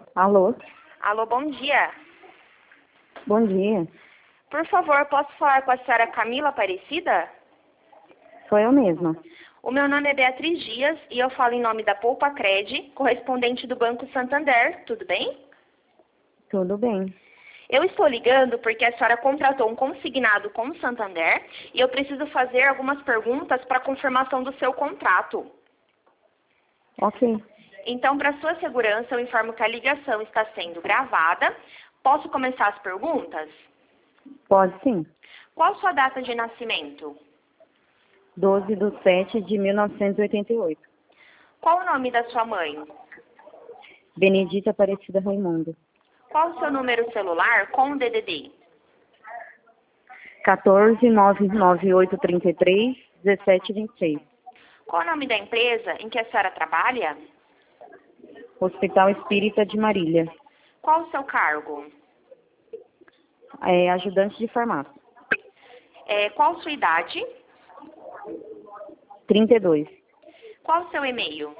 Alô? Alô, bom dia. Bom dia. Por favor, posso falar com a senhora Camila Aparecida? Sou eu mesma. O meu nome é Beatriz Dias e eu falo em nome da Poupa Cred, correspondente do Banco Santander, tudo bem? Tudo bem. Eu estou ligando porque a senhora contratou um consignado com o Santander e eu preciso fazer algumas perguntas para confirmação do seu contrato. Ok. Então, para sua segurança, eu informo que a ligação está sendo gravada. Posso começar as perguntas? Pode sim. Qual sua data de nascimento? 12/7/1988. Qual o nome da sua mãe? Benedita Aparecida Raimundo. Qual o seu número celular com o DDD? 14 99833 1726. Qual o nome da empresa em que a senhora trabalha? Hospital Espírita de Marília. Qual o seu cargo? Ajudante de farmácia. Qual sua idade? 32. Qual o seu e-mail?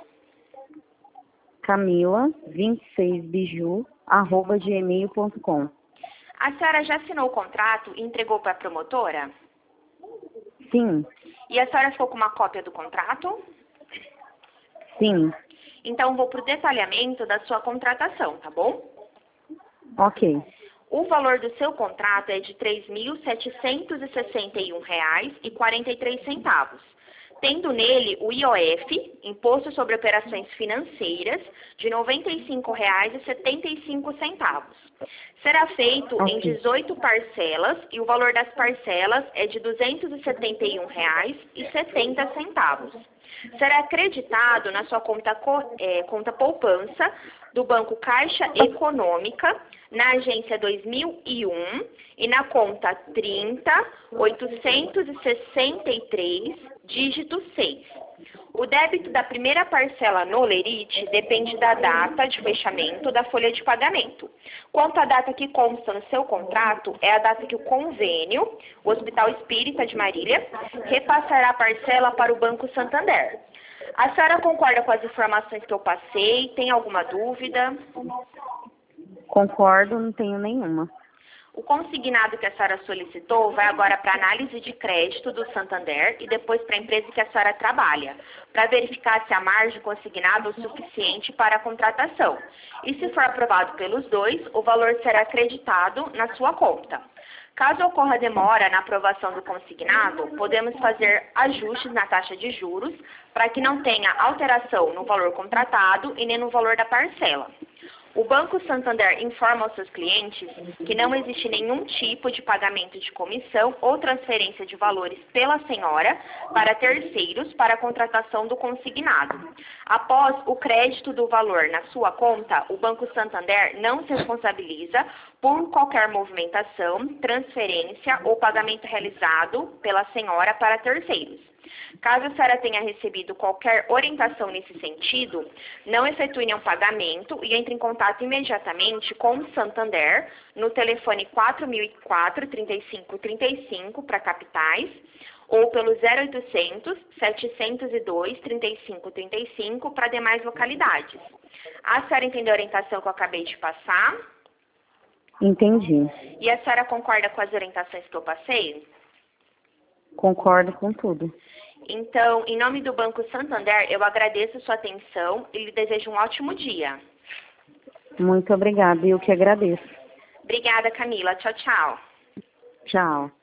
Camila26biju@gmail.com. A senhora já assinou o contrato e entregou para a promotora? Sim. E a senhora ficou com uma cópia do contrato? Sim. Então, vou para o detalhamento da sua contratação, tá bom? Ok. O valor do seu contrato é de R$ 3.761,43, tendo nele o IOF, Imposto sobre Operações Financeiras, de R$ 95,75. Será feito em 18 parcelas e o valor das parcelas é de R$ 271,70. Será acreditado na sua conta poupança do Banco Caixa Econômica, na agência 2001 e na conta 30.863, dígito 6. O débito da primeira parcela no lerite depende da data de fechamento da folha de pagamento. Quanto à data que consta no seu contrato, é a data que o convênio, o Hospital Espírita de Marília, repassará a parcela para o Banco Santander. A senhora concorda com as informações que eu passei? Tem alguma dúvida? Concordo, não tenho nenhuma. O consignado que a senhora solicitou vai agora para a análise de crédito do Santander e depois para a empresa que a senhora trabalha, para verificar se a margem consignada é o suficiente para a contratação. E se for aprovado pelos dois, o valor será acreditado na sua conta. Caso ocorra demora na aprovação do consignado, podemos fazer ajustes na taxa de juros para que não tenha alteração no valor contratado e nem no valor da parcela. O Banco Santander informa aos seus clientes que não existe nenhum tipo de pagamento de comissão ou transferência de valores pela senhora para terceiros para a contratação do consignado. Após o crédito do valor na sua conta, o Banco Santander não se responsabiliza por qualquer movimentação, transferência ou pagamento realizado pela senhora para terceiros. Caso a senhora tenha recebido qualquer orientação nesse sentido, não efetue nenhum pagamento e entre em contato imediatamente com o Santander no telefone 4004-3535 para capitais ou pelo 0800-702-3535 para demais localidades. A senhora entendeu a orientação que eu acabei de passar? Entendi. E a senhora concorda com as orientações que eu passei? Concordo com tudo. Então, em nome do Banco Santander, eu agradeço a sua atenção e lhe desejo um ótimo dia. Muito obrigada, eu que agradeço. Obrigada, Camila. Tchau, tchau. Tchau.